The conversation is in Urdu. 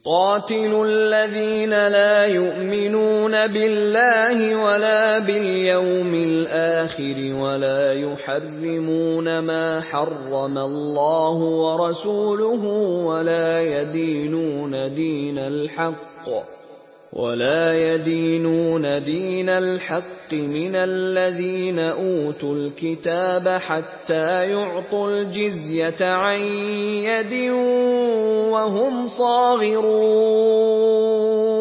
قاتلوا الذين لا يؤمنون بالله ولا باليوم الآخر ولا يحرمون ما حرم الله ورسوله ولا يدينون دين الحق من الذين أوتوا الكتاب حتى يعطوا الجزية عن يد وهم صاغرون.